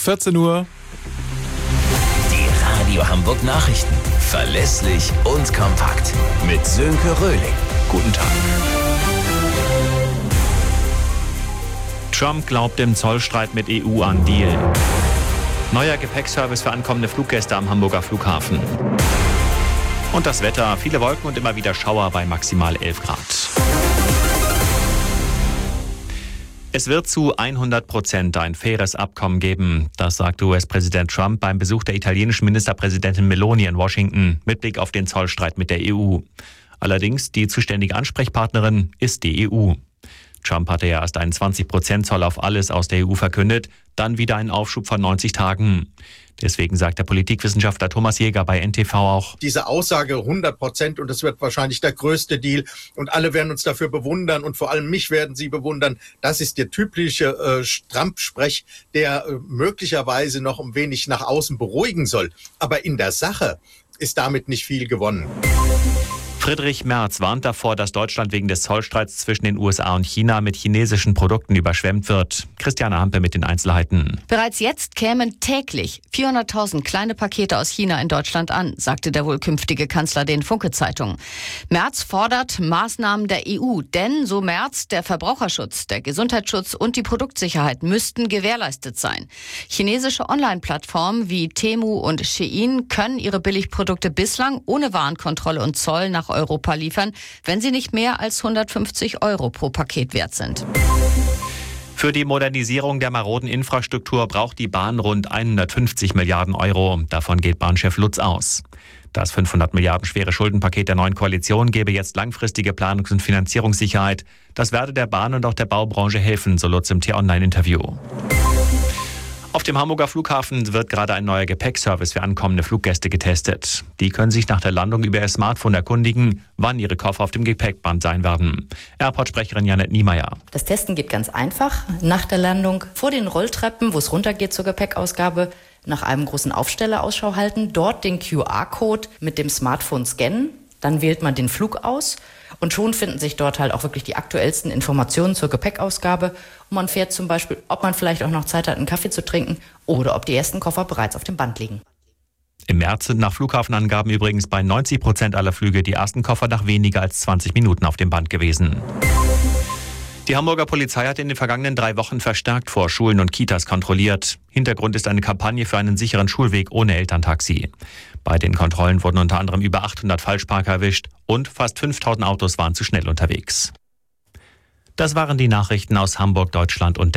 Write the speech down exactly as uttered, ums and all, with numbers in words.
vierzehn Uhr. Die Radio Hamburg Nachrichten. Verlässlich und kompakt. Mit Sönke Röhling. Guten Tag. Trump glaubt im Zollstreit mit E U an Deal. Neuer Gepäckservice für ankommende Fluggäste am Hamburger Flughafen. Und das Wetter, viele Wolken und immer wieder Schauer bei maximal elf Grad. Es wird zu hundert Prozent ein faires Abkommen geben, das sagte U S-Präsident Trump beim Besuch der italienischen Ministerpräsidentin Meloni in Washington mit Blick auf den Zollstreit mit der E U. Allerdings die zuständige Ansprechpartnerin ist die E U. Trump hatte ja erst einen zwanzig Prozent Zoll auf alles aus der E U verkündet, dann wieder einen Aufschub von neunzig Tagen. Deswegen sagt der Politikwissenschaftler Thomas Jäger bei N T V auch: Diese Aussage hundert Prozent und das wird wahrscheinlich der größte Deal und alle werden uns dafür bewundern und vor allem mich werden sie bewundern. Das ist der typische äh, Trump-Sprech, der äh, möglicherweise noch ein wenig nach außen beruhigen soll. Aber in der Sache ist damit nicht viel gewonnen. Friedrich Merz warnt davor, dass Deutschland wegen des Zollstreits zwischen den U S A und China mit chinesischen Produkten überschwemmt wird. Christiane Hampe mit den Einzelheiten. Bereits jetzt kämen täglich vierhunderttausend kleine Pakete aus China in Deutschland an, sagte der wohl künftige Kanzler den Funke-Zeitungen. Merz fordert Maßnahmen der E U, denn, so Merz, der Verbraucherschutz, der Gesundheitsschutz und die Produktsicherheit müssten gewährleistet sein. Chinesische Online-Plattformen wie Temu und Shein können ihre Billigprodukte bislang ohne Warenkontrolle und Zoll nach Europa liefern, wenn sie nicht mehr als hundertfünfzig Euro pro Paket wert sind. Für die Modernisierung der maroden Infrastruktur braucht die Bahn rund hundertfünfzig Milliarden Euro. Davon geht Bahnchef Lutz aus. Das fünfhundert Milliarden schwere Schuldenpaket der neuen Koalition gebe jetzt langfristige Planungs- und Finanzierungssicherheit. Das werde der Bahn und auch der Baubranche helfen, so Lutz im T-Online-Interview. Auf dem Hamburger Flughafen wird gerade ein neuer Gepäckservice für ankommende Fluggäste getestet. Die können sich nach der Landung über ihr Smartphone erkundigen, wann ihre Koffer auf dem Gepäckband sein werden. Airport-Sprecherin Janette Niemeyer. Das Testen geht ganz einfach. Nach der Landung vor den Rolltreppen, wo es runtergeht zur Gepäckausgabe, nach einem großen Aufsteller Ausschau halten, dort den Q R-Code mit dem Smartphone scannen. Dann wählt man den Flug aus und schon finden sich dort halt auch wirklich die aktuellsten Informationen zur Gepäckausgabe. Und man fährt zum Beispiel, ob man vielleicht auch noch Zeit hat, einen Kaffee zu trinken oder ob die ersten Koffer bereits auf dem Band liegen. Im März sind nach Flughafenangaben übrigens bei neunzig Prozent aller Flüge die ersten Koffer nach weniger als zwanzig Minuten auf dem Band gewesen. Die Hamburger Polizei hat in den vergangenen drei Wochen verstärkt vor Schulen und Kitas kontrolliert. Hintergrund ist eine Kampagne für einen sicheren Schulweg ohne Elterntaxi. Bei den Kontrollen wurden unter anderem über achthundert Falschparker erwischt und fast fünftausend Autos waren zu schnell unterwegs. Das waren die Nachrichten aus Hamburg, Deutschland und der